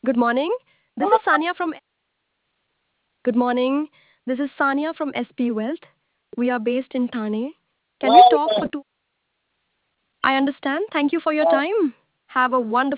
Good morning. This is Sania from Good morning. This is Sania from SP Wealth. We are based in Thane. Can we talk for two? I understand. Thank you for your time. Have a wonderful